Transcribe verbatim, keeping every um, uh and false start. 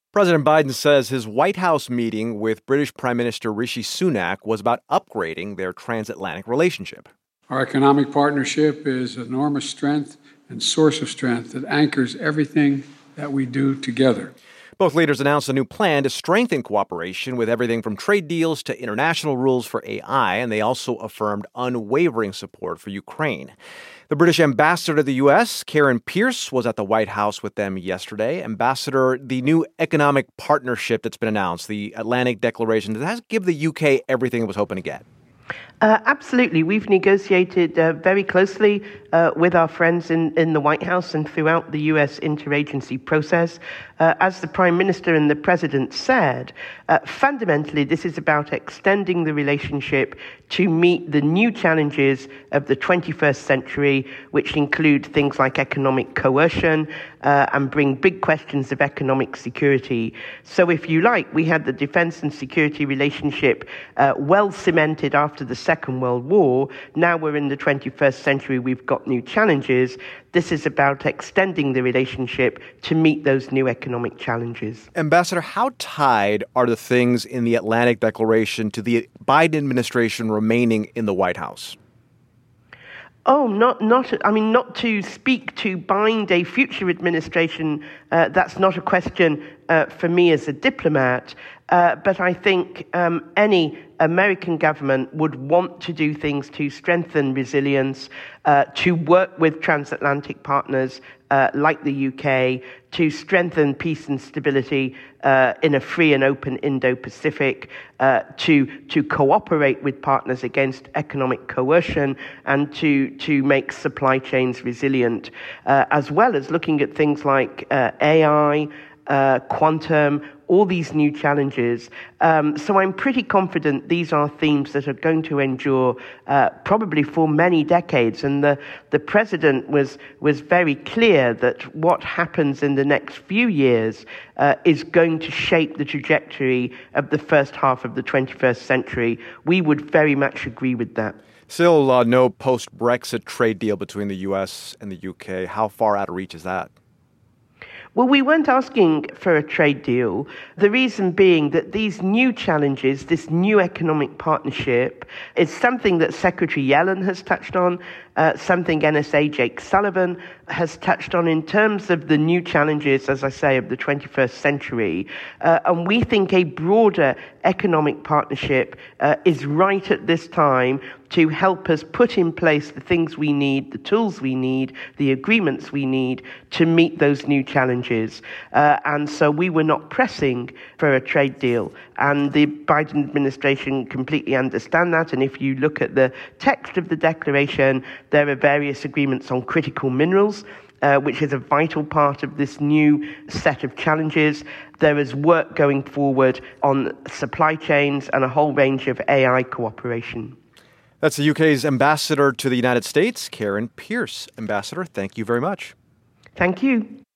President Biden says his White House meeting with British Prime Minister Rishi Sunak was about upgrading their transatlantic relationship. Our economic partnership is an enormous strength and source of strength that anchors everything that we do together. Both leaders announced a new plan to strengthen cooperation with everything from trade deals to international rules for A I, and they also affirmed unwavering support for Ukraine. The British ambassador to the U S, Karen Pierce, was at the White House with them yesterday. Ambassador, the new economic partnership that's been announced, the Atlantic Declaration, does that give the U K everything it was hoping to get? Uh, absolutely. We've negotiated uh, very closely uh, with our friends in, in the White House and throughout the U S interagency process. Uh, as the Prime Minister and the President said, uh, fundamentally, this is about extending the relationship to meet the new challenges of the twenty-first century, which include things like economic coercion uh, and bring big questions of economic security. So if you like, we had the defense and security relationship uh, well cemented after the Second World War. Now we're in the twenty-first century, we've got new challenges. This is about extending the relationship to meet those new economic challenges. Ambassador, how tied are the things in the Atlantic Declaration to the Biden administration remaining in the White House? Oh, not, not, I mean, not to speak to bind a future administration, uh, that's not a question uh, for me as a diplomat. Uh, but I think um, any American government would want to do things to strengthen resilience, uh, to work with transatlantic partners uh, like the U K, to strengthen peace and stability uh, in a free and open Indo-Pacific, uh, to to cooperate with partners against economic coercion, and to to make supply chains resilient, uh, as well as looking at things like uh, A I, uh, quantum, all these new challenges. Um, so I'm pretty confident these are themes that are going to endure uh, probably for many decades. And the, the president was, was very clear that what happens in the next few years uh, is going to shape the trajectory of the first half of the twenty-first century. We would very much agree with that. Still uh, no post-Brexit trade deal between the U S and the U K. How far out of reach is that? Well, we weren't asking for a trade deal. The reason being that these new challenges, this new economic partnership, is something that Secretary Yellen has touched on, uh, something N S A Jake Sullivan has touched on in terms of the new challenges, as I say, of the twenty-first century. Uh, and we think a broader economic partnership uh, is right at this time to help us put in place the things we need, the tools we need, the agreements we need to meet those new challenges. Uh, and so we were not pressing for a trade deal. And the Biden administration completely understand that. And if you look at the text of the declaration, there are various agreements on critical minerals, Uh, which is a vital part of this new set of challenges. There is work going forward on supply chains and a whole range of A I cooperation. That's the U K's ambassador to the United States, Karen Pierce. Ambassador, thank you very much. Thank you.